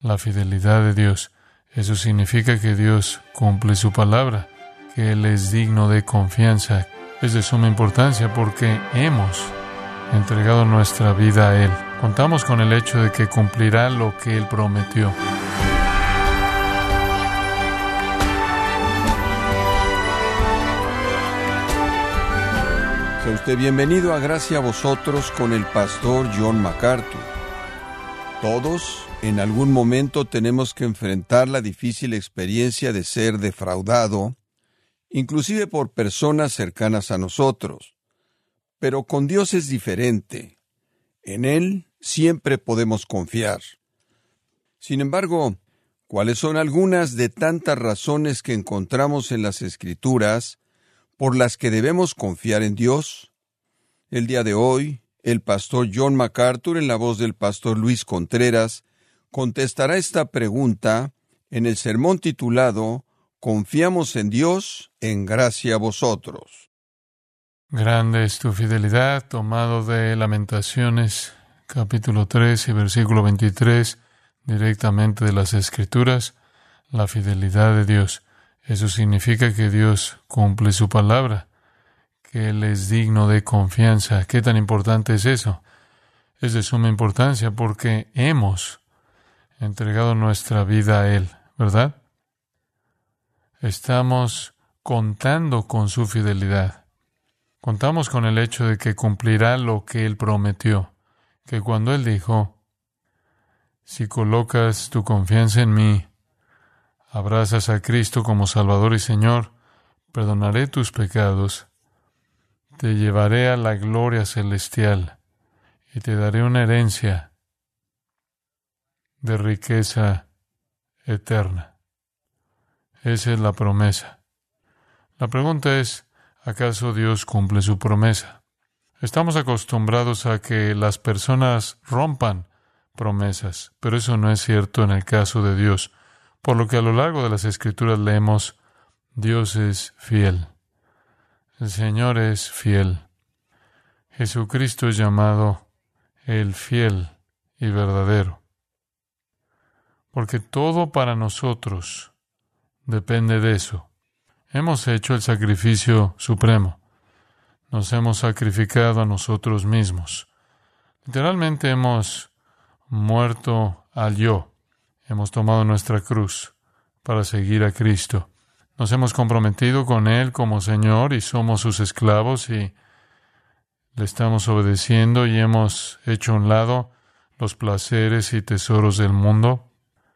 la fidelidad de Dios. Eso significa que Dios cumple su palabra, que Él es digno de confianza. Es de suma importancia porque hemos entregado nuestra vida a Él. Contamos con el hecho de que cumplirá lo que Él prometió. Sea usted bienvenido a Gracia a Vosotros con el pastor John MacArthur. Todos, en algún momento, tenemos que enfrentar la difícil experiencia de ser defraudado, inclusive por personas cercanas a nosotros. Pero con Dios es diferente. En Él siempre podemos confiar. Sin embargo, ¿cuáles son algunas de tantas razones que encontramos en las Escrituras por las que debemos confiar en Dios? El día de hoy, el pastor John MacArthur, en la voz del pastor Luis Contreras, contestará esta pregunta en el sermón titulado «Confiamos en Dios en gracia a vosotros». Grande es tu fidelidad, tomado de Lamentaciones, capítulo 3 y versículo 23, directamente de las Escrituras, la fidelidad de Dios. Eso significa que Dios cumple su palabra, que Él es digno de confianza. ¿Qué tan importante es eso? Es de suma importancia porque hemos entregado nuestra vida a Él, ¿verdad? Estamos contando con su fidelidad. Contamos con el hecho de que cumplirá lo que Él prometió, que cuando Él dijo, si colocas tu confianza en mí, abrazas a Cristo como Salvador y Señor, perdonaré tus pecados, te llevaré a la gloria celestial y te daré una herencia de riqueza eterna. Esa es la promesa. La pregunta es, ¿acaso Dios cumple su promesa? Estamos acostumbrados a que las personas rompan promesas, pero eso no es cierto en el caso de Dios. Por lo que a lo largo de las Escrituras leemos, Dios es fiel. El Señor es fiel. Jesucristo es llamado el fiel y verdadero. Porque todo para nosotros depende de eso. Hemos hecho el sacrificio supremo. Nos hemos sacrificado a nosotros mismos. Literalmente hemos muerto al yo. Hemos tomado nuestra cruz para seguir a Cristo. Nos hemos comprometido con Él como Señor y somos sus esclavos y le estamos obedeciendo y hemos hecho a un lado los placeres y tesoros del mundo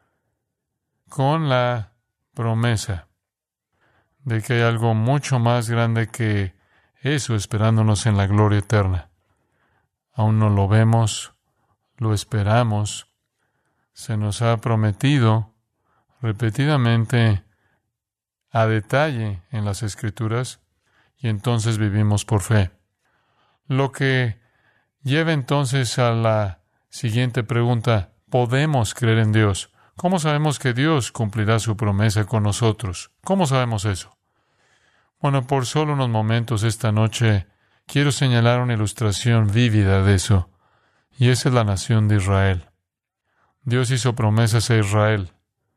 con la promesa de que hay algo mucho más grande que eso esperándonos en la gloria eterna. Aún no lo vemos, lo esperamos. Se nos ha prometido repetidamente a detalle en las Escrituras y entonces vivimos por fe. Lo que lleva entonces a la siguiente pregunta, ¿podemos creer en Dios? ¿Cómo sabemos que Dios cumplirá su promesa con nosotros? ¿Cómo sabemos eso? Bueno, por solo unos momentos esta noche quiero señalar una ilustración vívida de eso, y esa es la nación de Israel. Dios hizo promesas a Israel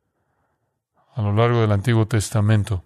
a lo largo del Antiguo Testamento.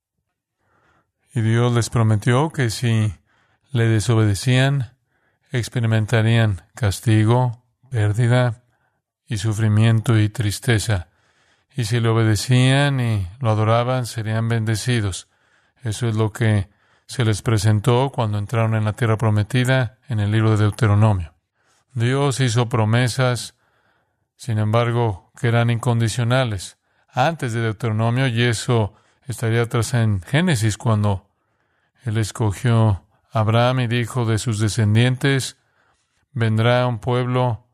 Y Dios les prometió que si le desobedecían, experimentarían castigo, pérdida y sufrimiento y tristeza. Y si le obedecían y lo adoraban, serían bendecidos. Eso es lo que se les presentó cuando entraron en la tierra prometida en el libro de Deuteronomio. Dios hizo promesas, sin embargo, que eran incondicionales antes de Deuteronomio, y eso estaría atrás en Génesis, cuando Él escogió a Abraham y dijo, de sus descendientes vendrá un pueblo,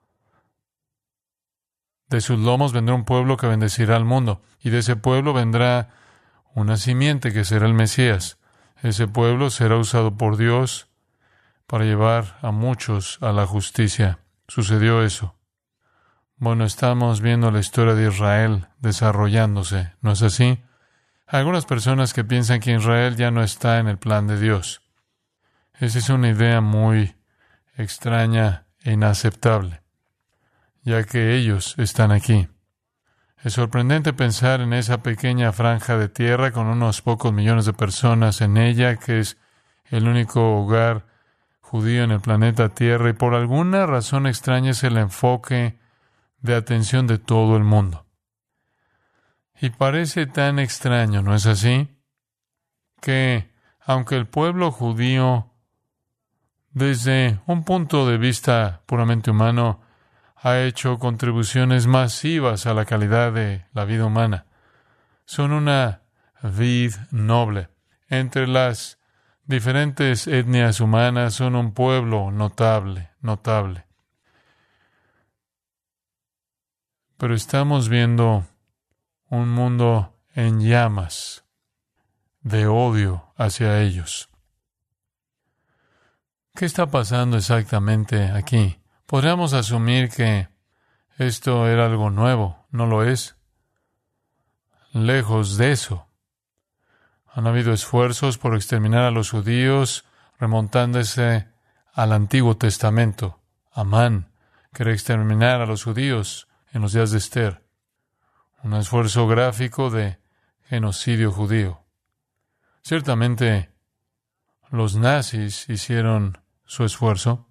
de sus lomos vendrá un pueblo que bendecirá al mundo, y de ese pueblo vendrá una simiente que será el Mesías. Ese pueblo será usado por Dios para llevar a muchos a la justicia. Sucedió eso. Bueno, estamos viendo la historia de Israel desarrollándose, ¿no es así? Hay algunas personas que piensan que Israel ya no está en el plan de Dios. Esa es una idea muy extraña e inaceptable, ya que ellos están aquí. Es sorprendente pensar en esa pequeña franja de tierra con unos pocos millones de personas en ella, que es el único hogar judío en el planeta Tierra, y por alguna razón extraña es el enfoque de atención de todo el mundo. Y parece tan extraño, ¿no es así? Que aunque el pueblo judío, desde un punto de vista puramente humano, ha hecho contribuciones masivas a la calidad de la vida humana, son una vid noble. Entre las diferentes etnias humanas son un pueblo notable. Pero estamos viendo un mundo en llamas de odio hacia ellos. ¿Qué está pasando exactamente aquí? Podríamos asumir que esto era algo nuevo. ¿No lo es? Lejos de eso. Han habido esfuerzos por exterminar a los judíos remontándose al Antiguo Testamento. Amán quería exterminar a los judíos en los días de Esther. Un esfuerzo gráfico de genocidio judío. Ciertamente, los nazis hicieron su esfuerzo.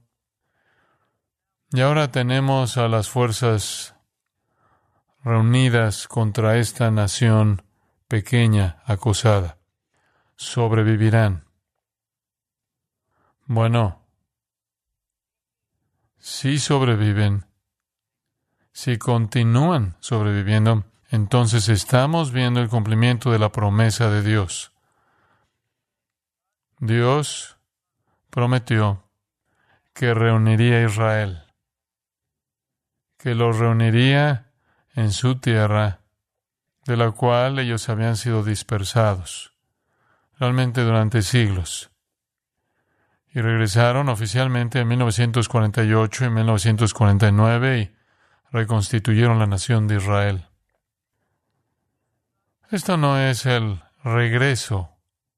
Y ahora tenemos a las fuerzas reunidas contra esta nación pequeña, acosada. Sobrevivirán. Bueno, si sobreviven, si continúan sobreviviendo, entonces estamos viendo el cumplimiento de la promesa de Dios. Dios prometió que reuniría a Israel, que los reuniría en su tierra, de la cual ellos habían sido dispersados, realmente durante siglos. Y regresaron oficialmente en 1948 y 1949 y reconstituyeron la nación de Israel. Esto no es el regreso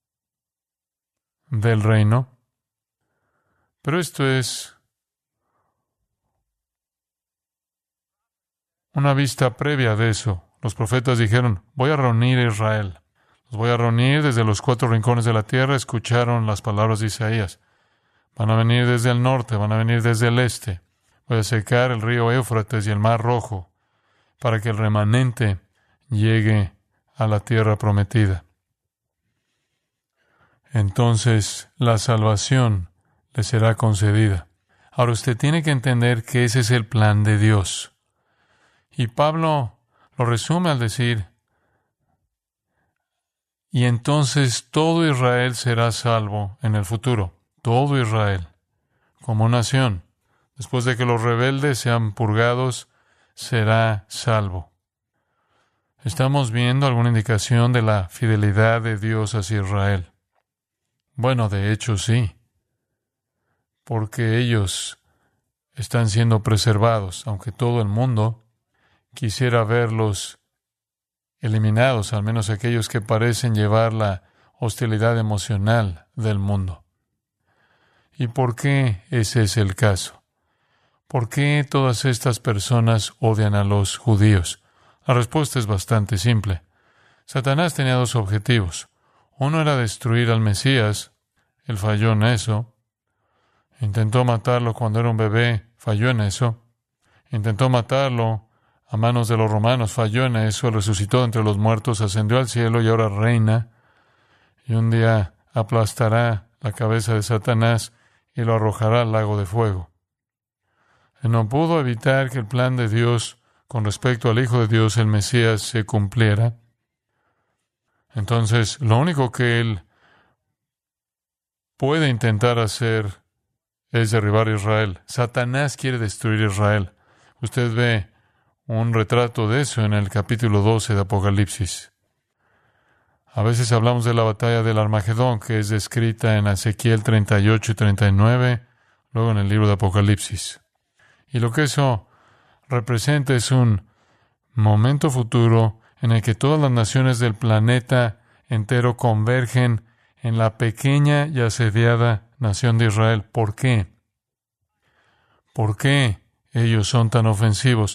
del reino, pero esto es una vista previa de eso. Los profetas dijeron, voy a reunir a Israel. Los voy a reunir desde los 4 rincones de la tierra. Escucharon las palabras de Isaías. Van a venir desde el norte, van a venir desde el este. Voy a secar el río Éufrates y el mar Rojo para que el remanente llegue a la tierra prometida. Entonces la salvación le será concedida. Ahora usted tiene que entender que ese es el plan de Dios. Y Pablo lo resume al decir, y entonces todo Israel será salvo en el futuro. Todo Israel, como nación, después de que los rebeldes sean purgados, será salvo. ¿Estamos viendo alguna indicación de la fidelidad de Dios hacia Israel? Bueno, de hecho sí, porque ellos están siendo preservados, aunque todo el mundo quisiera verlos eliminados, al menos aquellos que parecen llevar la hostilidad emocional del mundo. ¿Y por qué ese es el caso? ¿Por qué todas estas personas odian a los judíos? La respuesta es bastante simple. Satanás tenía 2 objetivos. Uno era destruir al Mesías. Él falló en eso. Intentó matarlo cuando era un bebé. Falló en eso. Intentó matarlo a manos de los romanos. Falló en eso. Él resucitó entre los muertos, ascendió al cielo y ahora reina. Y un día aplastará la cabeza de Satanás y lo arrojará al lago de fuego. Él no pudo evitar que el plan de Dios con respecto al Hijo de Dios, el Mesías, se cumpliera. Entonces, lo único que él puede intentar hacer es derribar a Israel. Satanás quiere destruir a Israel. Usted ve un retrato de eso en el capítulo 12 de Apocalipsis. A veces hablamos de la batalla del Armagedón, que es descrita en Ezequiel 38 y 39, luego en el libro de Apocalipsis. Y lo que eso representa es un momento futuro en el que todas las naciones del planeta entero convergen en la pequeña y asediada nación de Israel. ¿Por qué? ¿Por qué ellos son tan ofensivos?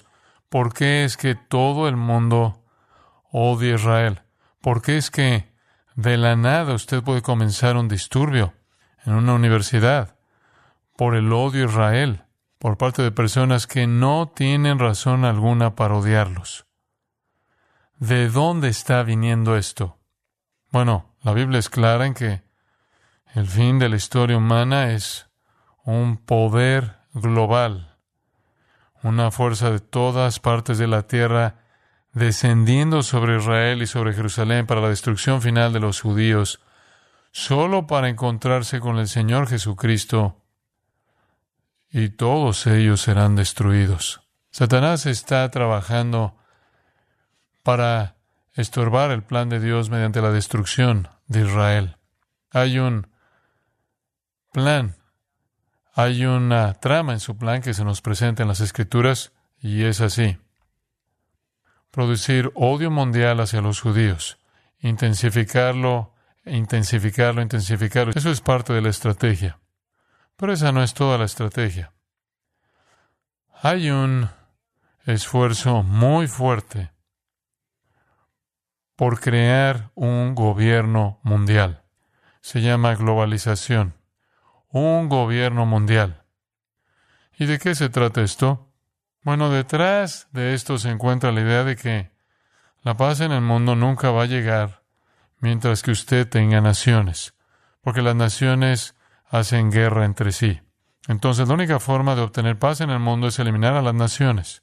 ¿Por qué es que todo el mundo odia a Israel? ¿Por qué es que de la nada usted puede comenzar un disturbio en una universidad por el odio a Israel, por parte de personas que no tienen razón alguna para odiarlos? ¿De dónde está viniendo esto? Bueno, la Biblia es clara en que el fin de la historia humana es un poder global, una fuerza de todas partes de la tierra descendiendo sobre Israel y sobre Jerusalén para la destrucción final de los judíos, solo para encontrarse con el Señor Jesucristo, y todos ellos serán destruidos. Satanás está trabajando para estorbar el plan de Dios mediante la destrucción de Israel. Hay un plan, hay una trama en su plan que se nos presenta en las Escrituras, y es así: producir odio mundial hacia los judíos, intensificarlo. Eso es parte de la estrategia. Pero esa no es toda la estrategia. Hay un esfuerzo muy fuerte por crear un gobierno mundial. Se llama globalización. Un gobierno mundial. ¿Y de qué se trata esto? Bueno, detrás de esto se encuentra la idea de que la paz en el mundo nunca va a llegar mientras que usted tenga naciones, porque las naciones hacen guerra entre sí. Entonces, la única forma de obtener paz en el mundo es eliminar a las naciones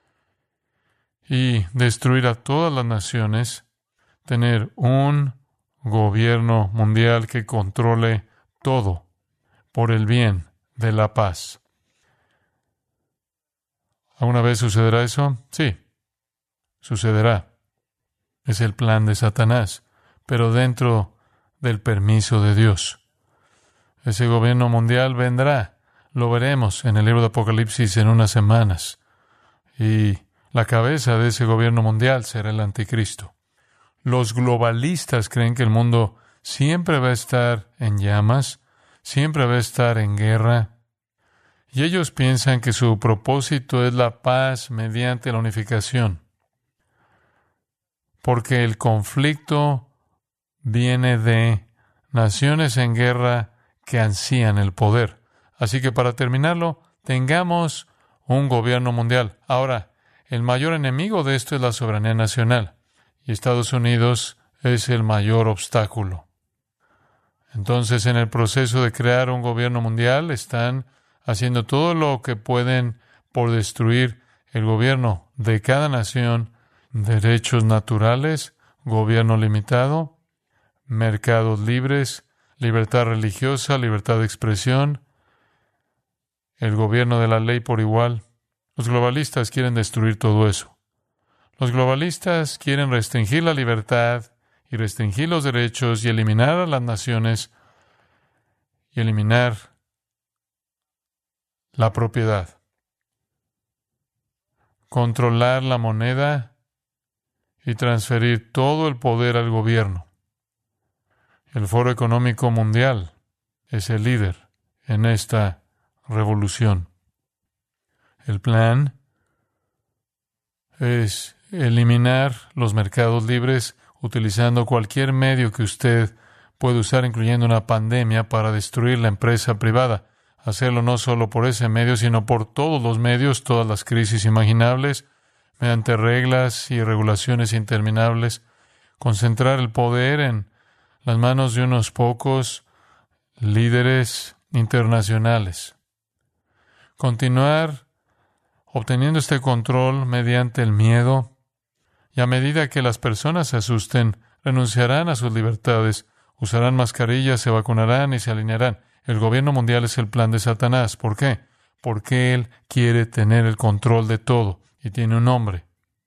y destruir a todas las naciones, tener un gobierno mundial que controle todo por el bien de la paz. ¿Alguna vez sucederá eso? Sí, sucederá. Es el plan de Satanás, pero dentro del permiso de Dios. Ese gobierno mundial vendrá. Lo veremos en el libro de Apocalipsis en unas semanas. Y la cabeza de ese gobierno mundial será el anticristo. Los globalistas creen que el mundo siempre va a estar en llamas, siempre va a estar en guerra. Y ellos piensan que su propósito es la paz mediante la unificación. Porque el conflicto viene de naciones en guerra que ansían el poder. Así que para terminarlo, tengamos un gobierno mundial. Ahora, el mayor enemigo de esto es la soberanía nacional. Y Estados Unidos es el mayor obstáculo. Entonces, en el proceso de crear un gobierno mundial, están haciendo todo lo que pueden por destruir el gobierno de cada nación, derechos naturales, gobierno limitado, mercados libres, libertad religiosa, libertad de expresión, el gobierno de la ley por igual. Los globalistas quieren destruir todo eso. Los globalistas quieren restringir la libertad y restringir los derechos y eliminar a las naciones y eliminar la propiedad. Controlar la moneda y transferir todo el poder al gobierno. El Foro Económico Mundial es el líder en esta revolución. El plan es eliminar los mercados libres utilizando cualquier medio que usted puede usar, incluyendo una pandemia, para destruir la empresa privada. Hacerlo no solo por ese medio, sino por todos los medios, todas las crisis imaginables, mediante reglas y regulaciones interminables. Concentrar el poder en las manos de unos pocos líderes internacionales. Continuar obteniendo este control mediante el miedo, y a medida que las personas se asusten, renunciarán a sus libertades, usarán mascarillas, se vacunarán y se alinearán. El gobierno mundial es el plan de Satanás. ¿Por qué? Porque él quiere tener el control de todo y tiene un hombre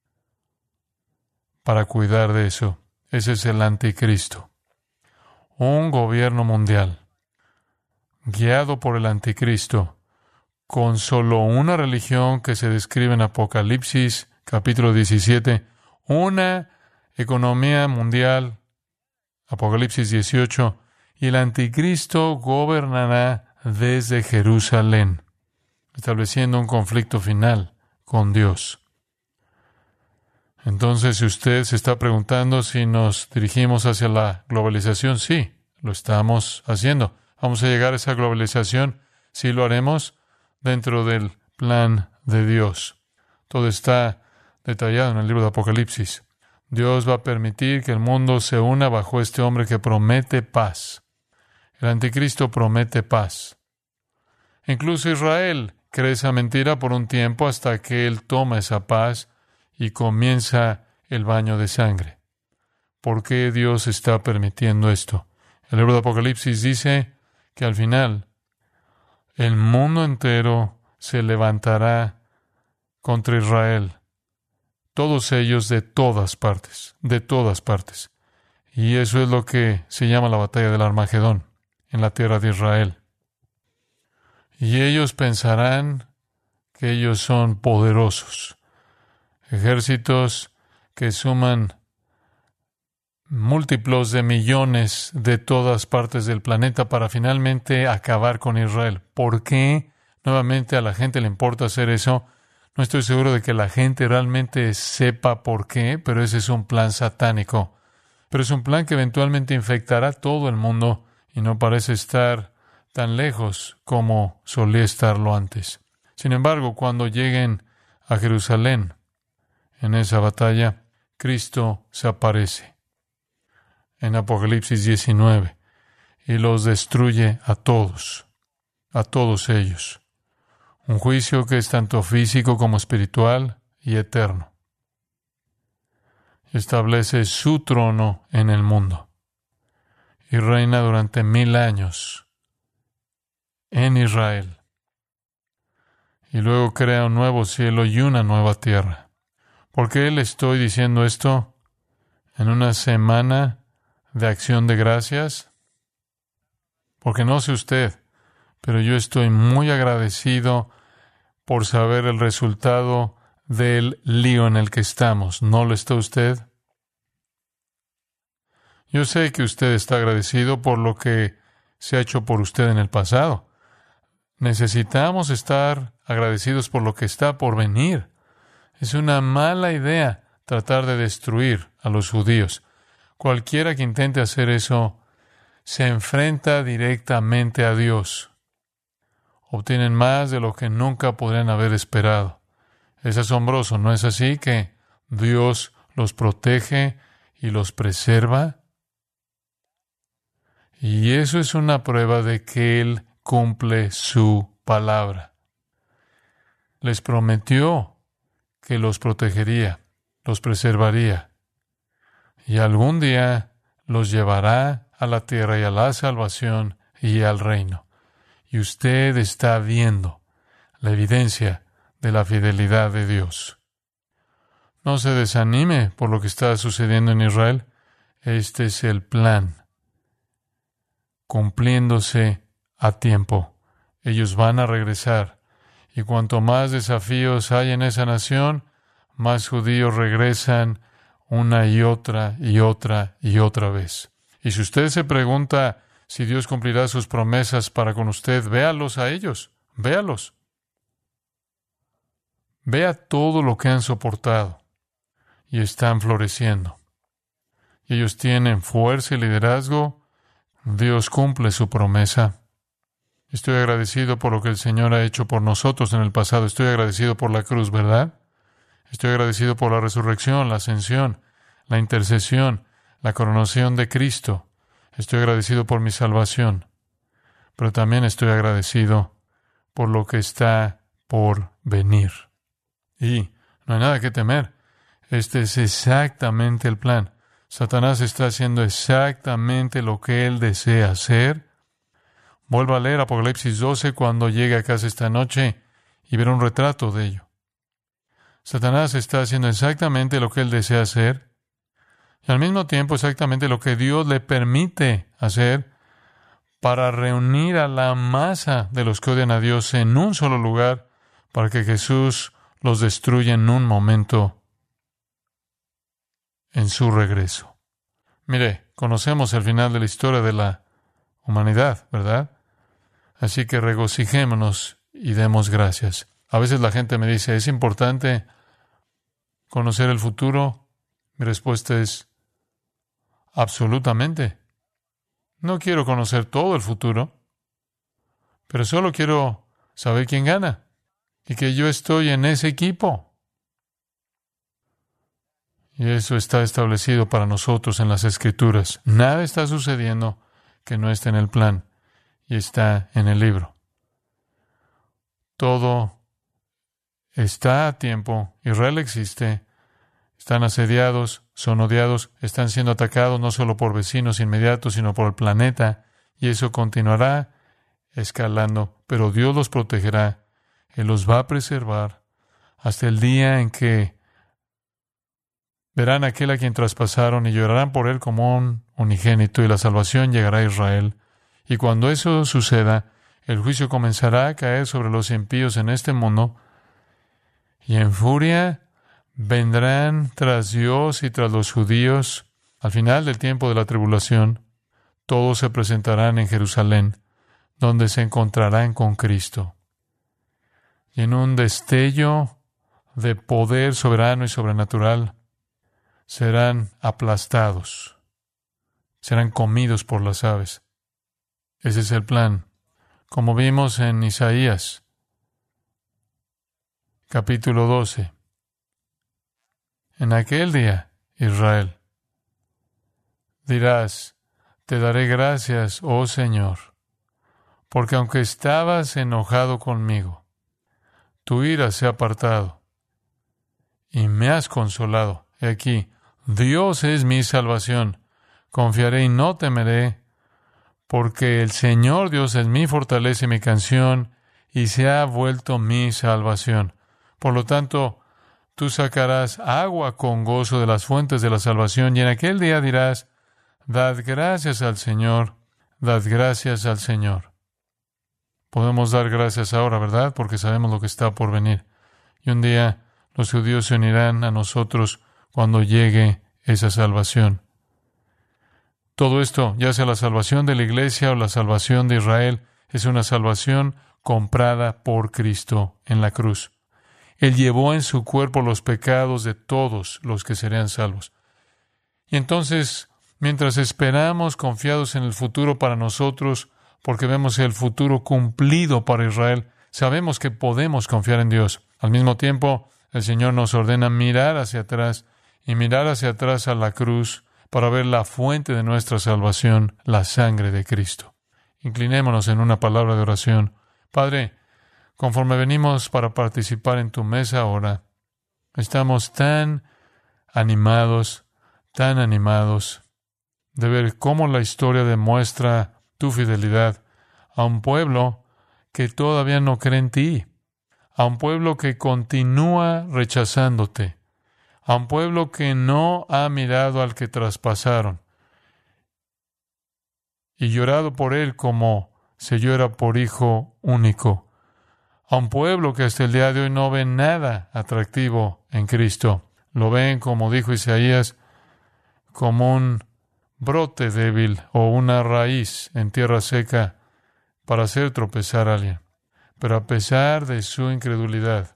para cuidar de eso. Ese es el anticristo. Un gobierno mundial guiado por el anticristo, con solo una religión que se describe en Apocalipsis, capítulo 17, una economía mundial, Apocalipsis 18, y el anticristo gobernará desde Jerusalén, estableciendo un conflicto final con Dios. Entonces, si usted se está preguntando si nos dirigimos hacia la globalización, sí, lo estamos haciendo. ¿Vamos a llegar a esa globalización? Sí, lo haremos dentro del plan de Dios. Todo está detallado en el libro de Apocalipsis. Dios va a permitir que el mundo se una bajo este hombre que promete paz. El anticristo promete paz. Incluso Israel cree esa mentira por un tiempo hasta que él toma esa paz y comienza el baño de sangre. ¿Por qué Dios está permitiendo esto? El libro de Apocalipsis dice que al final el mundo entero se levantará contra Israel. Todos ellos de todas partes, de todas partes. Y eso es lo que se llama la batalla del Armagedón en la tierra de Israel. Y ellos pensarán que ellos son poderosos. Ejércitos que suman múltiplos de millones de todas partes del planeta para finalmente acabar con Israel. ¿Por qué nuevamente a la gente le importa hacer eso? No estoy seguro de que la gente realmente sepa por qué, pero ese es un plan satánico. Pero es un plan que eventualmente infectará todo el mundo y no parece estar tan lejos como solía estarlo antes. Sin embargo, cuando lleguen a Jerusalén, en esa batalla, Cristo se aparece en Apocalipsis 19 y los destruye a todos ellos. Un juicio que es tanto físico como espiritual y eterno. Establece su trono en el mundo y reina durante 1000 años en Israel. Y luego crea un nuevo cielo y una nueva tierra. ¿Por qué le estoy diciendo esto en una semana de acción de gracias? Porque no sé usted, pero yo estoy muy agradecido por saber el resultado del lío en el que estamos. ¿No lo está usted? Yo sé que usted está agradecido por lo que se ha hecho por usted en el pasado. Necesitamos estar agradecidos por lo que está por venir. Es una mala idea tratar de destruir a los judíos. Cualquiera que intente hacer eso se enfrenta directamente a Dios. Obtienen más de lo que nunca podrían haber esperado. Es asombroso, ¿no es así? Que Dios los protege y los preserva. Y eso es una prueba de que Él cumple su palabra. Les prometió que los protegería, los preservaría. Y algún día los llevará a la tierra y a la salvación y al reino. Y usted está viendo la evidencia de la fidelidad de Dios. No se desanime por lo que está sucediendo en Israel. Este es el plan, cumpliéndose a tiempo. Ellos van a regresar. Y cuanto más desafíos hay en esa nación, más judíos regresan una y otra y otra y otra vez. Y si usted se pregunta si Dios cumplirá sus promesas para con usted, véalos a ellos, véalos. Vea todo lo que han soportado y están floreciendo. Y ellos tienen fuerza y liderazgo. Dios cumple su promesa. Estoy agradecido por lo que el Señor ha hecho por nosotros en el pasado. Estoy agradecido por la cruz, ¿verdad? Estoy agradecido por la resurrección, la ascensión, la intercesión, la coronación de Cristo. Estoy agradecido por mi salvación. Pero también estoy agradecido por lo que está por venir. Y no hay nada que temer. Este es exactamente el plan. Satanás está haciendo exactamente lo que él desea hacer. Vuelva a leer Apocalipsis 12 cuando llegue a casa esta noche y verá un retrato de ello. Satanás está haciendo exactamente lo que él desea hacer y al mismo tiempo exactamente lo que Dios le permite hacer para reunir a la masa de los que odian a Dios en un solo lugar para que Jesús los destruya en un momento en su regreso. Mire, conocemos el final de la historia de la humanidad, ¿verdad? Así que regocijémonos y demos gracias. A veces la gente me dice, es importante conocer el futuro? Mi respuesta es absolutamente. No quiero conocer todo el futuro, pero solo quiero saber quién gana y que yo estoy en ese equipo. Y eso está establecido para nosotros en las Escrituras. Nada está sucediendo que no esté en el plan y está en el libro. Todo está a tiempo. Israel existe. Están asediados, son odiados, están siendo atacados no solo por vecinos inmediatos, sino por el planeta. Y eso continuará escalando. Pero Dios los protegerá. Él los va a preservar hasta el día en que verán a aquel a quien traspasaron y llorarán por él como un unigénito, y la salvación llegará a Israel. Y cuando eso suceda, el juicio comenzará a caer sobre los impíos en este mundo, y en furia vendrán tras Dios y tras los judíos. Al final del tiempo de la tribulación, todos se presentarán en Jerusalén, donde se encontrarán con Cristo. Y en un destello de poder soberano y sobrenatural, serán aplastados, serán comidos por las aves. Ese es el plan. Como vimos en Isaías, capítulo 12. En aquel día, Israel, dirás, te daré gracias, oh Señor, porque aunque estabas enojado conmigo, tu ira se ha apartado y me has consolado. He aquí, Dios es mi salvación. Confiaré y no temeré, porque el Señor Dios es mi fortaleza y mi canción, y se ha vuelto mi salvación. Por lo tanto, tú sacarás agua con gozo de las fuentes de la salvación, y en aquel día dirás, dad gracias al Señor, dad gracias al Señor. Podemos dar gracias ahora, ¿verdad? Porque sabemos lo que está por venir. Y un día los judíos se unirán a nosotros cuando llegue esa salvación. Todo esto, ya sea la salvación de la iglesia o la salvación de Israel, es una salvación comprada por Cristo en la cruz. Él llevó en su cuerpo los pecados de todos los que serían salvos. Y entonces, mientras esperamos confiados en el futuro para nosotros, porque vemos el futuro cumplido para Israel, sabemos que podemos confiar en Dios. Al mismo tiempo, el Señor nos ordena mirar hacia atrás y mirar hacia atrás a la cruz para ver la fuente de nuestra salvación, la sangre de Cristo. Inclinémonos en una palabra de oración. Padre, conforme venimos para participar en tu mesa ahora, estamos tan animados de ver cómo la historia demuestra tu fidelidad a un pueblo que todavía no cree en ti, a un pueblo que continúa rechazándote, a un pueblo que no ha mirado al que traspasaron y llorado por él como se llora por hijo único, a un pueblo que hasta el día de hoy no ve nada atractivo en Cristo. Lo ven, como dijo Isaías, como un brote débil o una raíz en tierra seca para hacer tropezar a alguien. Pero a pesar de su incredulidad,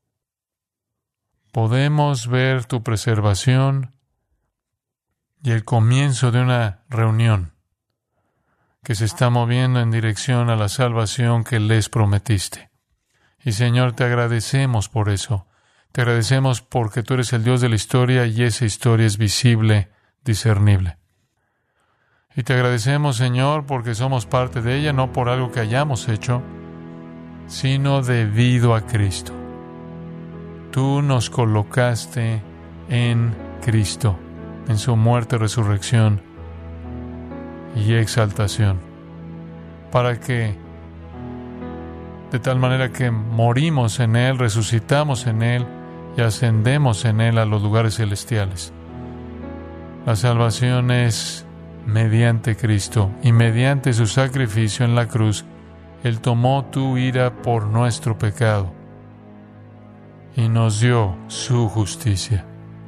podemos ver tu preservación y el comienzo de una reunión que se está moviendo en dirección a la salvación que les prometiste. Y Señor, te agradecemos por eso. Te agradecemos porque tú eres el Dios de la historia y esa historia es visible, discernible. Y te agradecemos, Señor, porque somos parte de ella, no por algo que hayamos hecho, sino debido a Cristo. Tú nos colocaste en Cristo, en su muerte, resurrección y exaltación, para que, de tal manera que morimos en Él, resucitamos en Él y ascendemos en Él a los lugares celestiales. La salvación es mediante Cristo, y mediante su sacrificio en la cruz, Él tomó tu ira por nuestro pecado y nos dio su justicia.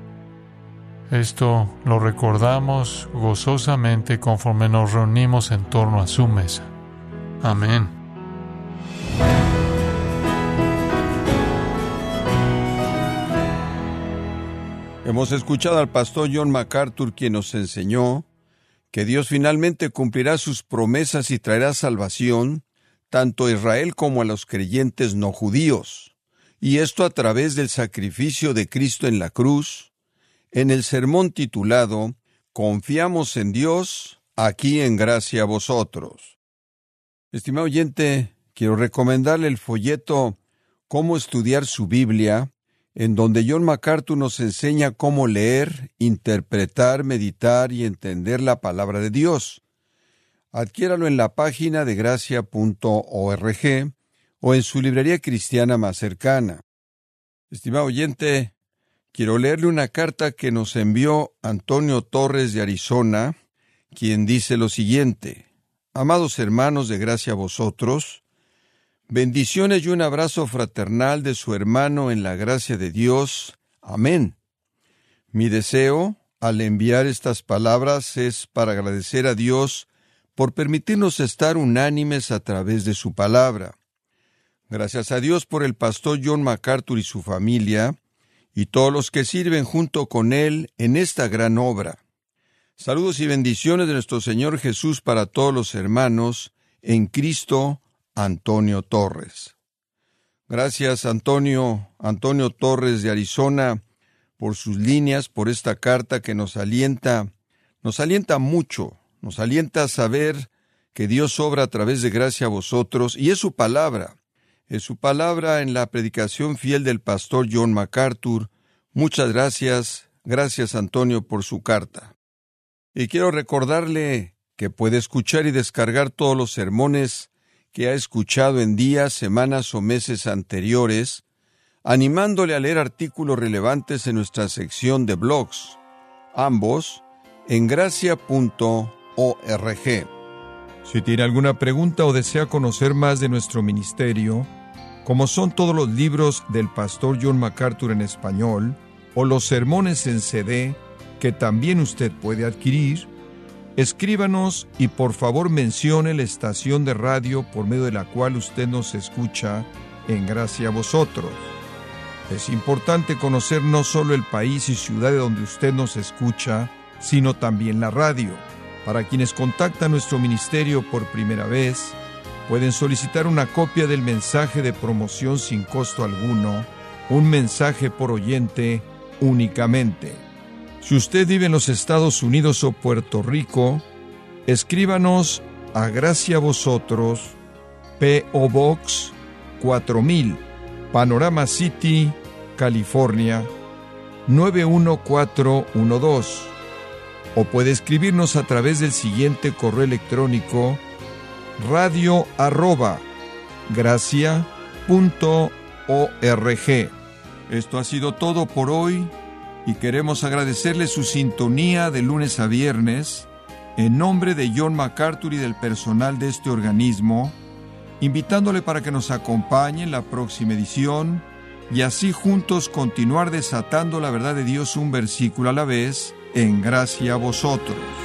Esto lo recordamos gozosamente conforme nos reunimos en torno a su mesa. Amén. Hemos escuchado al pastor John MacArthur, quien nos enseñó que Dios finalmente cumplirá sus promesas y traerá salvación tanto a Israel como a los creyentes no judíos, y esto a través del sacrificio de Cristo en la cruz, en el sermón titulado Confiamos en Dios, aquí en gracia a vosotros. Estimado oyente, quiero recomendarle el folleto Cómo estudiar su Biblia, en donde John MacArthur nos enseña cómo leer, interpretar, meditar y entender la palabra de Dios. Adquiéralo en la página de gracia.org o en su librería cristiana más cercana. Estimado oyente, quiero leerle una carta que nos envió Antonio Torres de Arizona, quien dice lo siguiente: Amados hermanos de gracia a vosotros, bendiciones y un abrazo fraternal de su hermano en la gracia de Dios. Amén. Mi deseo, al enviar estas palabras, es para agradecer a Dios por permitirnos estar unánimes a través de su palabra. Gracias a Dios por el pastor John MacArthur y su familia, y todos los que sirven junto con él en esta gran obra. Saludos y bendiciones de nuestro Señor Jesús para todos los hermanos en Cristo. Antonio Torres. Gracias, Antonio Torres de Arizona, por sus líneas, por esta carta que nos alienta mucho, nos alienta a saber que Dios obra a través de gracia a vosotros, y es su palabra en la predicación fiel del pastor John MacArthur. Muchas gracias Antonio por su carta. Y quiero recordarle que puede escuchar y descargar todos los sermones que ha escuchado en días, semanas o meses anteriores, animándole a leer artículos relevantes en nuestra sección de blogs, ambos en gracia.org. Si tiene alguna pregunta o desea conocer más de nuestro ministerio, como son todos los libros del pastor John MacArthur en español, o los sermones en CD, que también usted puede adquirir, escríbanos y por favor mencione la estación de radio por medio de la cual usted nos escucha en gracia a vosotros. Es importante conocer no solo el país y ciudad de donde usted nos escucha, sino también la radio. Para quienes contactan nuestro ministerio por primera vez, pueden solicitar una copia del mensaje de promoción sin costo alguno, un mensaje por oyente únicamente. Si usted vive en los Estados Unidos o Puerto Rico, escríbanos a Gracia a Vosotros, P.O. Box 4000, Panorama City, California, 91412. O puede escribirnos a través del siguiente correo electrónico: radio@gracia.org. Esto ha sido todo por hoy, y queremos agradecerle su sintonía de lunes a viernes, en nombre de John MacArthur y del personal de este organismo, invitándole para que nos acompañe en la próxima edición, y así juntos continuar desatando la verdad de Dios un versículo a la vez, en gracia a vosotros.